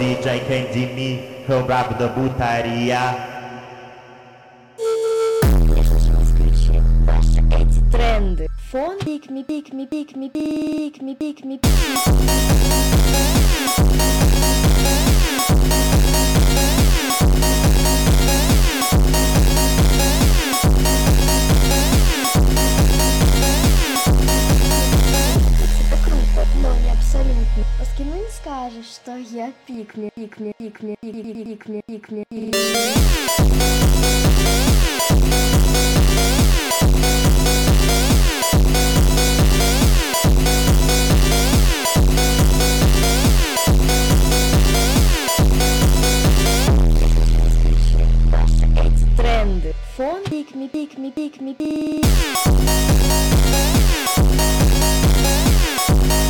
DJ Candy Me, eu brabo da putaria. Trend. Phone pick me, pick me, pick me, pick me, pick me, pick me. Но не абсолютно. Поскину не скажешь, что я пикни, пикни, пикни, пикни, пикни, пикни. Тренды. Фон pick me, pick me, pick me, pick.